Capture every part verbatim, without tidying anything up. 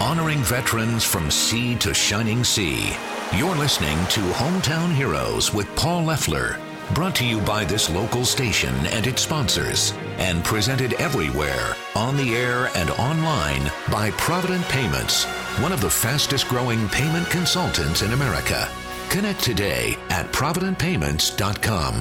honoring veterans from sea to shining sea. You're listening to Hometown Heroes with Paul Leffler, brought to you by this local station and its sponsors, and presented everywhere, on the air and online, by Provident Payments, one of the fastest growing payment consultants in America. Connect today at provident payments dot com.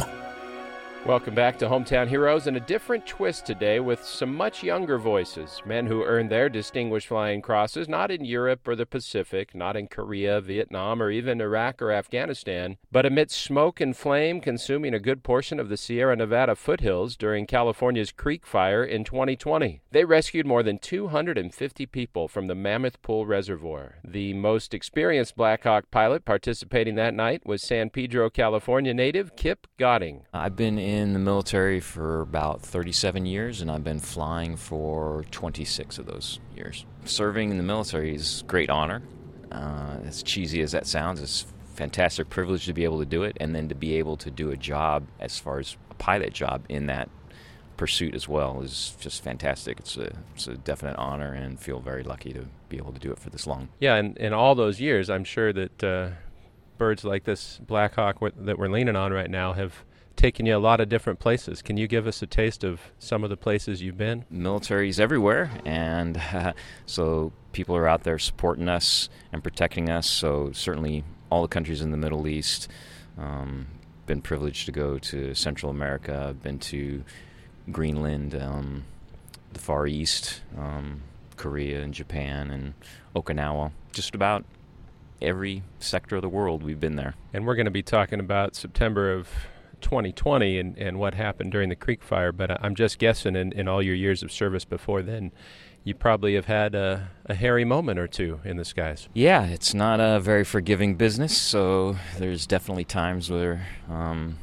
Welcome back to Hometown Heroes, and a different twist today with some much younger voices, men who earned their Distinguished Flying Crosses not in Europe or the Pacific, not in Korea, Vietnam, or even Iraq or Afghanistan, but amidst smoke and flame consuming a good portion of the Sierra Nevada foothills during California's Creek Fire in twenty twenty. They rescued more than two hundred fifty people from the Mammoth Pool Reservoir. The most experienced Black Hawk pilot participating that night was San Pedro, California native Kip Godding. I've been in in the military for about thirty-seven years, and I've been flying for twenty-six of those years. Serving in the military is a great honor. Uh, as cheesy as that sounds, it's a fantastic privilege to be able to do it, and then to be able to do a job as far as a pilot job in that pursuit as well is just fantastic. It's a, it's a definite honor, and feel very lucky to be able to do it for this long. Yeah, and in all those years, I'm sure that uh, birds like this Black Hawk w- that we're leaning on right now have taken you a lot of different places. Can you give us a taste of some of the places you've been? Military's everywhere, and uh, so people are out there supporting us and protecting us. So certainly all the countries in the Middle East. Um, been privileged to go to Central America. I've been to Greenland, um, the Far East, um, Korea and Japan and Okinawa. Just about every sector of the world we've been there. And we're going to be talking about September of twenty twenty and, and what happened during the Creek Fire, but I'm just guessing in, in all your years of service before then, you probably have had a, a hairy moment or two in the skies. Yeah, it's not a very forgiving business, so there's definitely times where um,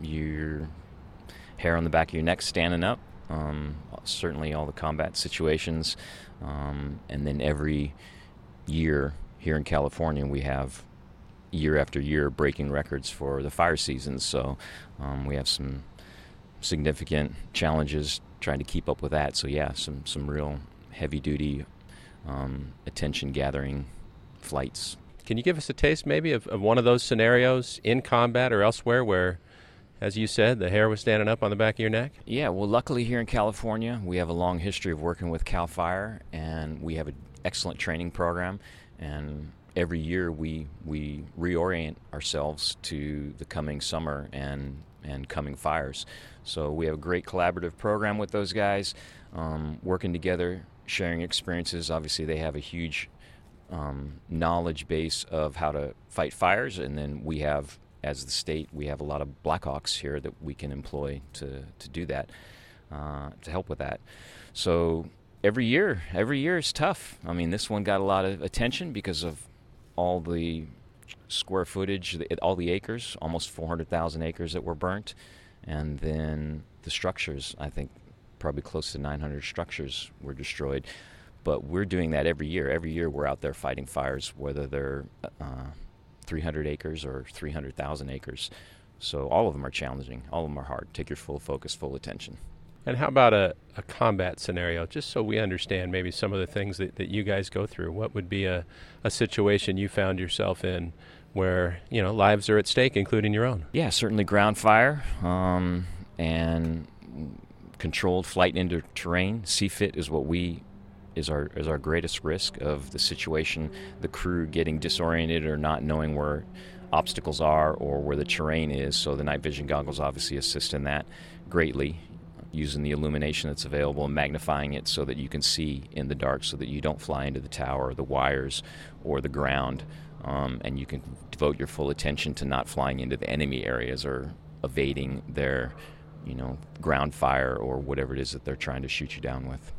your hair on the back of your neck standing up, um, certainly all the combat situations, um, and then every year here in California we have year after year breaking records for the fire seasons, so um, we have some significant challenges trying to keep up with that. So yeah, some some real heavy-duty um, attention-gathering flights. Can you give us a taste maybe of, of one of those scenarios in combat or elsewhere where, as you said, the hair was standing up on the back of your neck? Yeah, well, luckily here in California we have a long history of working with CAL FIRE, and we have an excellent training program, and every year we we reorient ourselves to the coming summer and and coming fires. So we have a great collaborative program with those guys, um, working together, sharing experiences. Obviously they have a huge um, knowledge base of how to fight fires, and then we have, as the state, we have a lot of Blackhawks here that we can employ to, to do that, uh, to help with that. So every year, every year is tough. I mean, this one got a lot of attention because of all the square footage, all the acres, almost four hundred thousand acres that were burnt, and then the structures, I think probably close to nine hundred structures were destroyed. But we're doing that every year. Every year we're out there fighting fires, whether they're uh, three hundred acres or three hundred thousand acres. So all of them are challenging. All of them are hard. Take your full focus, full attention. And how about a, a combat scenario, just so we understand maybe some of the things that, that you guys go through? What would be a, a situation you found yourself in where, you know, lives are at stake, including your own? Yeah, certainly ground fire um, and controlled flight into terrain. C F I T is what we is our is our greatest risk of the situation, the crew getting disoriented or not knowing where obstacles are or where the terrain is. So the night vision goggles obviously assist in that greatly, using the illumination that's available and magnifying it so that you can see in the dark, so that you don't fly into the tower, the wires, or the ground, um, and you can devote your full attention to not flying into the enemy areas or evading their, you know, ground fire or whatever it is that they're trying to shoot you down with.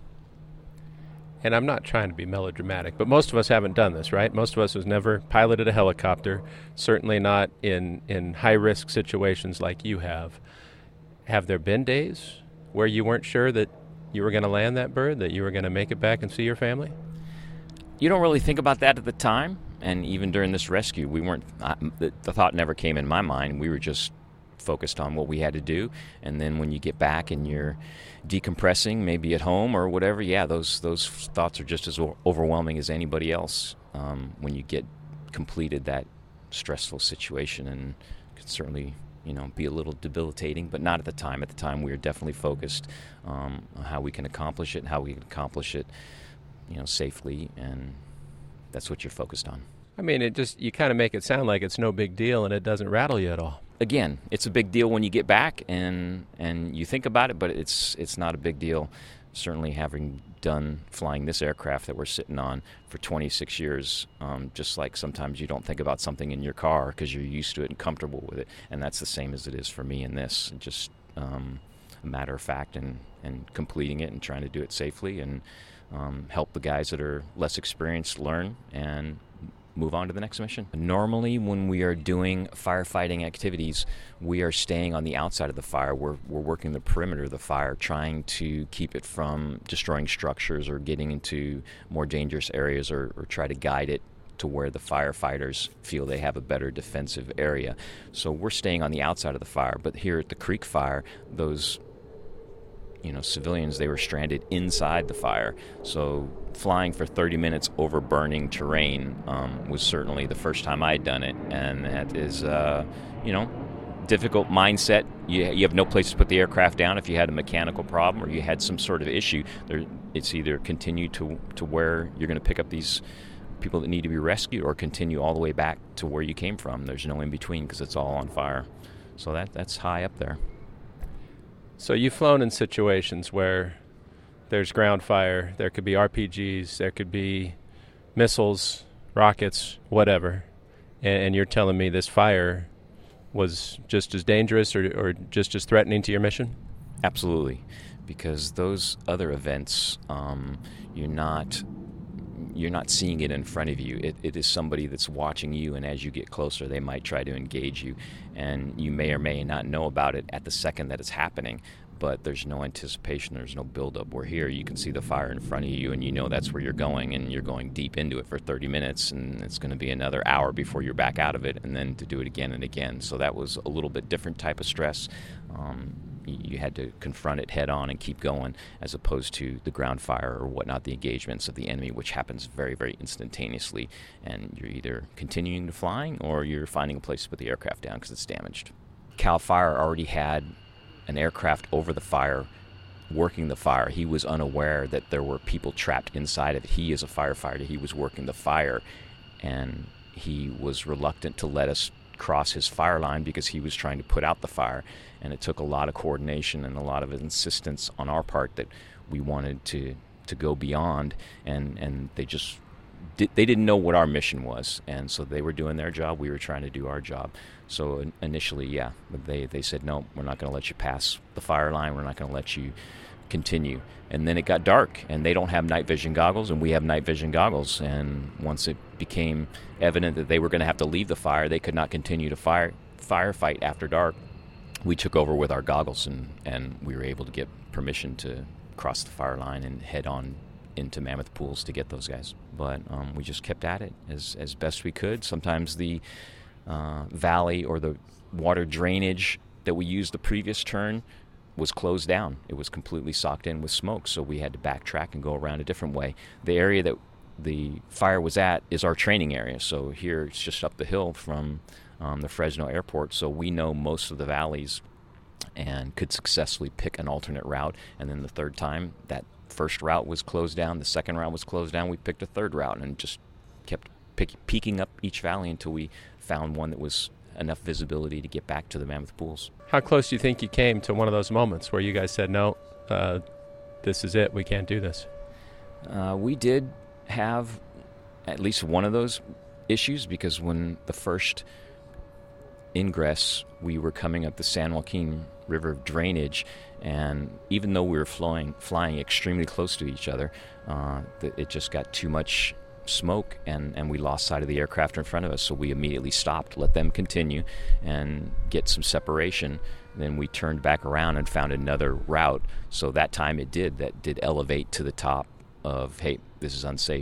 And I'm not trying to be melodramatic, but most of us haven't done this, right? Most of us has never piloted a helicopter, certainly not in, in high-risk situations like you have. Have there been days where you weren't sure that you were going to land that bird, that you were going to make it back and see your family? You don't really think about that at the time, and even during this rescue, we weren't. Uh, the, the thought never came in my mind. We were just focused on what we had to do. And then when you get back and you're decompressing, maybe at home or whatever, yeah, those those thoughts are just as o- overwhelming as anybody else um, when you get completed that stressful situation, and can certainly, you know, be a little debilitating, but not at the time. At the time, we were definitely focused um, on how we can accomplish it, how we can accomplish it, you know, safely, and that's what you're focused on. I mean, it just, you kind of make it sound like it's no big deal and it doesn't rattle you at all. Again, it's a big deal when you get back and and you think about it, but it's it's not a big deal. Certainly having done flying this aircraft that we're sitting on for twenty-six years, um, just like sometimes you don't think about something in your car because you're used to it and comfortable with it, and that's the same as it is for me in this. Just um, a matter of fact and, and completing it and trying to do it safely and um, help the guys that are less experienced learn and move on to the next mission. Normally, when we are doing firefighting activities, we are staying on the outside of the fire. We're, we're working the perimeter of the fire, trying to keep it from destroying structures or getting into more dangerous areas, or, or try to guide it to where the firefighters feel they have a better defensive area. So we're staying on the outside of the fire. But here at the Creek Fire, those you know, civilians, they were stranded inside the fire. So flying for thirty minutes over burning terrain um, was certainly the first time I'd done it. And that is, uh, you know, difficult mindset. You, you have no place to put the aircraft down if you had a mechanical problem or you had some sort of issue. There, it's either continue to, to where you're going to pick up these people that need to be rescued or continue all the way back to where you came from. There's no in between because it's all on fire. So that that's high up there. So you've flown in situations where there's ground fire, there could be R P Gs, there could be missiles, rockets, whatever, and, and you're telling me this fire was just as dangerous or, or just as threatening to your mission? Absolutely, because those other events, um, you're not you're not seeing it in front of you. It, it is somebody that's watching you, and as you get closer, they might try to engage you, and you may or may not know about it at the second that it's happening, but there's no anticipation, there's no buildup. We're here, you can see the fire in front of you, and you know that's where you're going, and you're going deep into it for thirty minutes, and it's going to be another hour before you're back out of it, and then to do it again and again. So that was a little bit different type of stress. Um, you had to confront it head on and keep going, as opposed to the ground fire or whatnot, the engagements of the enemy, which happens very, very instantaneously, and you're either continuing to flying or you're finding a place to put the aircraft down because it's damaged. Cal Fire already had an aircraft over the fire, working the fire. He was unaware that there were people trapped inside of it. He is a firefighter. He was working the fire, and he was reluctant to let us cross his fire line because he was trying to put out the fire, and it took a lot of coordination and a lot of insistence on our part that we wanted to to go beyond, and and they just did, they didn't know what our mission was, and so they were doing their job, we were trying to do our job. So initially, yeah, they they said, no, we're not going to let you pass the fire line, we're not going to let you continue. And then it got dark, and they don't have night vision goggles, and we have night vision goggles. And once it became evident that they were going to have to leave the fire, they could not continue to fire firefight after dark, we took over with our goggles, and, and we were able to get permission to cross the fire line and head on into Mammoth Pools to get those guys. But um, we just kept at it as, as best we could. Sometimes the uh, valley or the water drainage that we used the previous turn was closed down. It was completely socked in with smoke, so we had to backtrack and go around a different way. The area that the fire was at is our training area, so here it's just up the hill from um, the Fresno airport, so we know most of the valleys and could successfully pick an alternate route. And then the third time, that first route was closed down, the second route was closed down, we picked a third route and just kept pick, peeking up each valley until we found one that was enough visibility to get back to the Mammoth Pools. How close do you think you came to one of those moments where you guys said, no, uh, this is it, we can't do this? Uh, we did have at least one of those issues, because when the first ingress, we were coming up the San Joaquin River drainage, and even though we were flying, flying extremely close to each other, uh, it just got too much smoke, and, and we lost sight of the aircraft in front of us, so we immediately stopped, let them continue and get some separation. Then we turned back around and found another route, so that time it did that did elevate to the top of, hey, this is unsafe,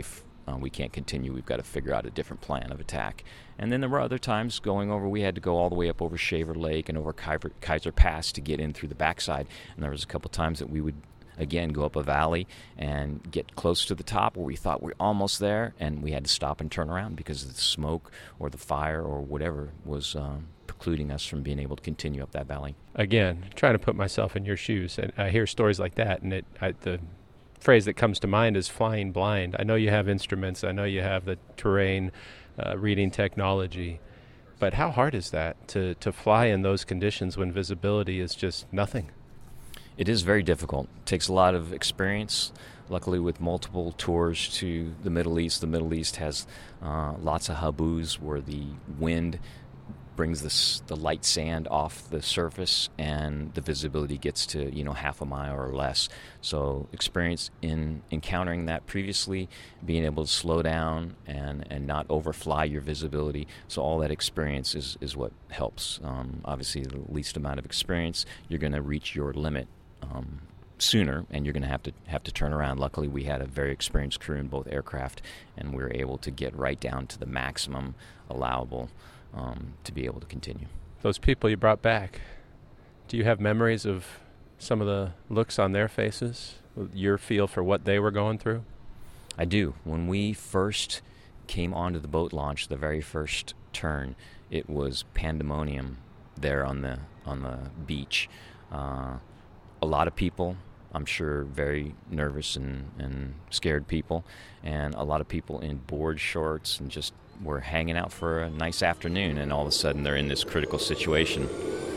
uh, we can't continue. We've got to figure out a different plan of attack. And then there were other times going over, we had to go all the way up over Shaver Lake and over Kaiser, Kaiser Pass to get in through the backside. And there was a couple times that we would, again, go up a valley and get close to the top where we thought we were almost there, and we had to stop and turn around because of the smoke or the fire or whatever was um, precluding us from being able to continue up that valley. Again, trying to put myself in your shoes, and I hear stories like that, and it I, the phrase that comes to mind is flying blind. I know you have instruments, I know you have the terrain uh, reading technology, but how hard is that to, to fly in those conditions when visibility is just nothing? It is very difficult. It takes a lot of experience. Luckily, with multiple tours to the Middle East, the Middle East has uh, lots of haboos where the wind brings this, the light sand off the surface, and the visibility gets to, you know, half a mile or less. So experience in encountering that previously, being able to slow down and, and not overfly your visibility. So all that experience is, is what helps. Um, obviously, the least amount of experience, you're going to reach your limit um, sooner, and you're going to have to have to turn around. Luckily, we had a very experienced crew in both aircraft, and we were able to get right down to the maximum allowable Um, to be able to continue. Those people you brought back, do you have memories of some of the looks on their faces, your feel for what they were going through? I do. When we first came onto the boat launch, the very first turn, it was pandemonium there on the on the beach. Uh, a lot of people, I'm sure, very nervous and, and scared people, and a lot of people in board shorts and just were hanging out for a nice afternoon, and all of a sudden they're in this critical situation.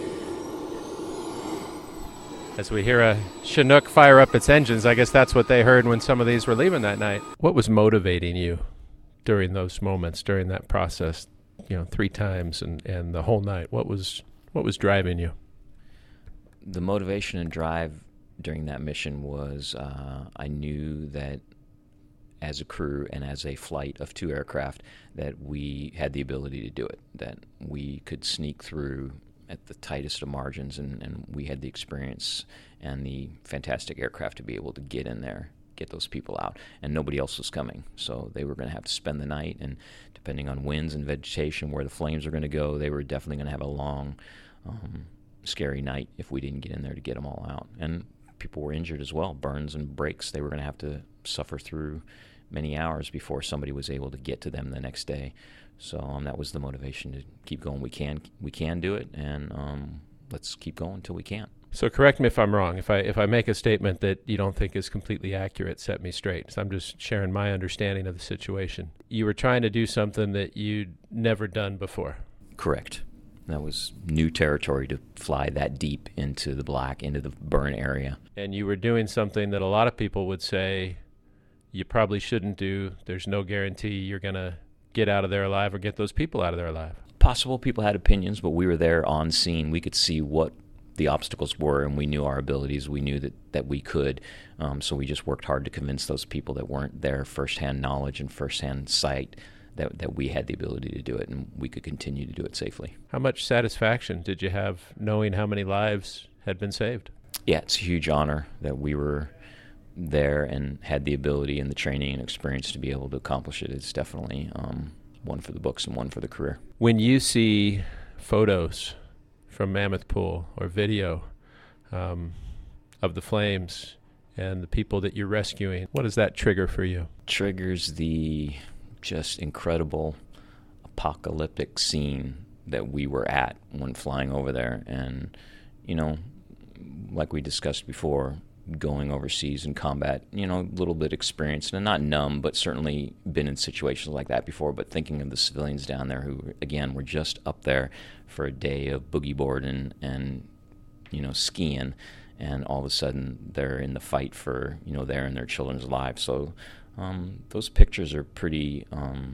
As we hear a Chinook fire up its engines, I guess that's what they heard when some of these were leaving that night. What was motivating you during those moments, during that process, you know, three times and, and the whole night? What was what was driving you? The motivation and drive during that mission was uh, I knew that as a crew and as a flight of two aircraft that we had the ability to do it, that we could sneak through at the tightest of margins, and, and we had the experience and the fantastic aircraft to be able to get in there, get those people out, and nobody else was coming. So they were going to have to spend the night, and depending on winds and vegetation, where the flames were going to go, they were definitely going to have a long, um, scary night if we didn't get in there to get them all out. And people were injured as well, burns and breaks. They were going to have to suffer through many hours before somebody was able to get to them the next day. So um, that was the motivation to keep going. We can we can do it, and um, let's keep going until we can't. So correct me if I'm wrong. If I if I make a statement that you don't think is completely accurate, set me straight. So I'm just sharing my understanding of the situation. You were trying to do something that you'd never done before. Correct. That was new territory to fly that deep into the black, into the burn area. And you were doing something that a lot of people would say you probably shouldn't do. There's no guarantee you're going to get out of there alive or get those people out of there alive. Possible people had opinions, but we were there on scene. We could see what the obstacles were, and we knew our abilities. We knew that, that we could. Um, so we just worked hard to convince those people that weren't there, firsthand knowledge and firsthand sight, that, that we had the ability to do it, and we could continue to do it safely. How much satisfaction did you have knowing how many lives had been saved? Yeah, it's a huge honor that we were there and had the ability and the training and experience to be able to accomplish it. It's definitely um, one for the books and one for the career. When you see photos from Mammoth Pool or video um, of the flames and the people that you're rescuing, what does that trigger for you? Triggers the just incredible apocalyptic scene that we were at when flying over there. And, you know, like we discussed before, going overseas in combat, you know, a little bit experienced, and not numb, but certainly been in situations like that before, but thinking of the civilians down there who, again, were just up there for a day of boogie boarding and, you know, skiing, and all of a sudden they're in the fight for, you know, their and their children's lives. So um, those pictures are pretty um,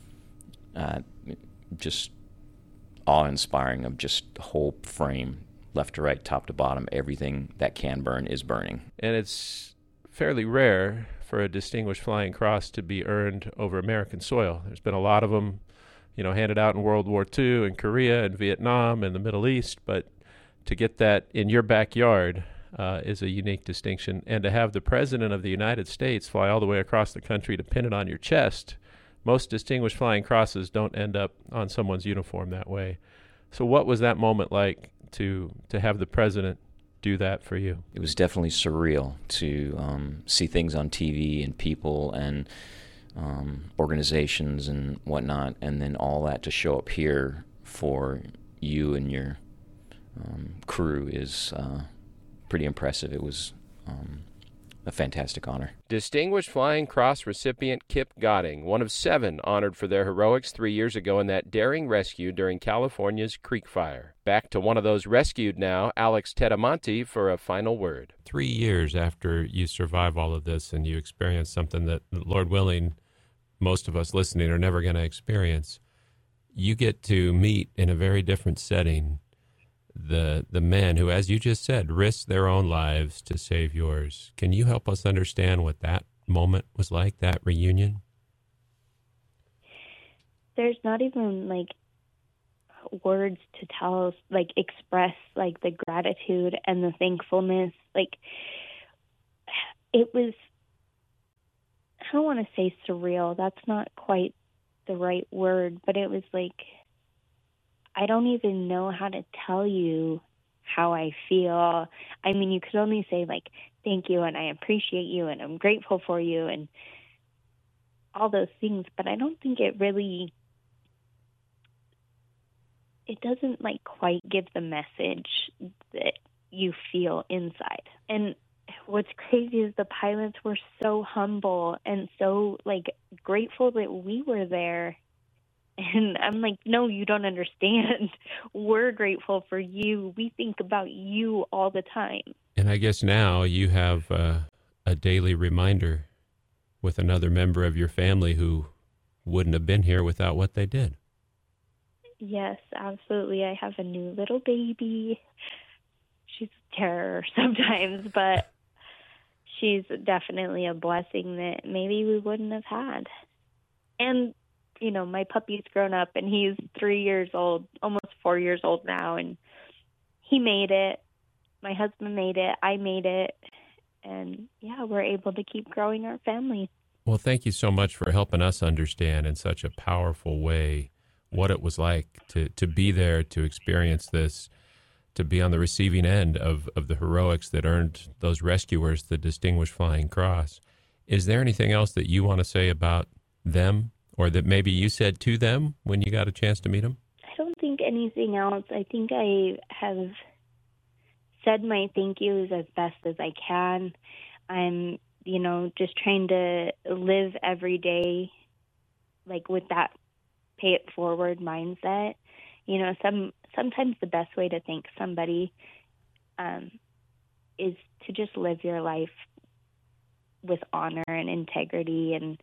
uh, just awe-inspiring, of just the whole frame, left to right, top to bottom, everything that can burn is burning. And it's fairly rare for a Distinguished Flying Cross to be earned over American soil. There's been a lot of them, you know, handed out in World War Two, in Korea and Vietnam and the Middle East, but to get that in your backyard, uh, is a unique distinction. And to have the President of the United States fly all the way across the country to pin it on your chest, most Distinguished Flying Crosses don't end up on someone's uniform that way. So what was that moment like to to have the President do that for you? It was definitely surreal to um, see things on T V and people and um, organizations and whatnot, and then all that to show up here for you and your um, crew is uh, pretty impressive. It was um, a fantastic honor. Distinguished Flying Cross recipient Kip Gotting, one of seven honored for their heroics three years ago in that daring rescue during California's Creek Fire. Back to one of those rescued now, Alex Tetamonte, for a final word. Three years after you survive all of this and you experience something that, Lord willing, most of us listening are never going to experience, you get to meet in a very different setting the the men who, as you just said, risked their own lives to save yours. Can you help us understand what that moment was like, that reunion? There's not even, like, words to tell, like, express, like, the gratitude and the thankfulness. Like, it was, I don't want to say surreal. That's not quite the right word, but it was like, I don't even know how to tell you how I feel. I mean, you could only say, like, thank you, and I appreciate you, and I'm grateful for you, and all those things, but I don't think it really, it doesn't, like, quite give the message that you feel inside. And what's crazy is the pilots were so humble and so, like, grateful that we were there. And I'm like, no, you don't understand. We're grateful for you. We think about you all the time. And I guess now you have uh, a daily reminder with another member of your family who wouldn't have been here without what they did. Yes, absolutely. I have a new little baby. She's a terror sometimes, but she's definitely a blessing that maybe we wouldn't have had. And you know, my puppy's grown up, and he's three years old, almost four years old now, and he made it. My husband made it. I made it. And, yeah, we're able to keep growing our family. Well, thank you so much for helping us understand in such a powerful way what it was like to, to be there, to experience this, to be on the receiving end of, of the heroics that earned those rescuers the Distinguished Flying Cross. Is there anything else that you want to say about them, or that maybe you said to them when you got a chance to meet them? I don't think anything else. I think I have said my thank yous as best as I can. I'm, you know, just trying to live every day, like, with that pay it forward mindset. You know, some sometimes the best way to thank somebody um, is to just live your life with honor and integrity and,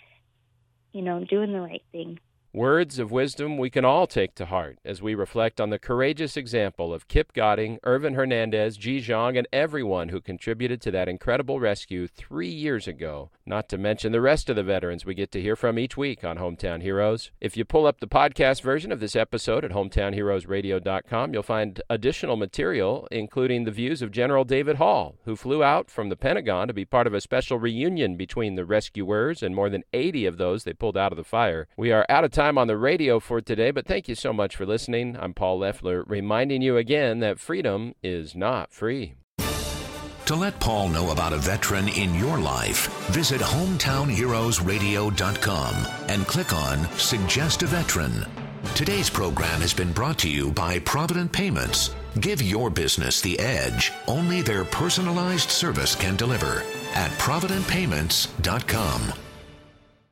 you know, doing the right thing. Words of wisdom we can all take to heart as we reflect on the courageous example of Kip Gotting, Irvin Hernandez, Ji Zhang, and everyone who contributed to that incredible rescue three years ago, not to mention the rest of the veterans we get to hear from each week on Hometown Heroes. If you pull up the podcast version of this episode at hometown heroes radio dot com, you'll find additional material, including the views of General David Hall, who flew out from the Pentagon to be part of a special reunion between the rescuers and more than eighty of those they pulled out of the fire. We are out of time on the radio for today, but thank you so much for listening. I'm Paul Leffler, reminding you again that freedom is not free. To let Paul know about a veteran in your life, visit hometown heroes radio dot com and click on Suggest a Veteran. Today's program has been brought to you by Provident Payments. Give your business the edge only their personalized service can deliver at provident payments dot com.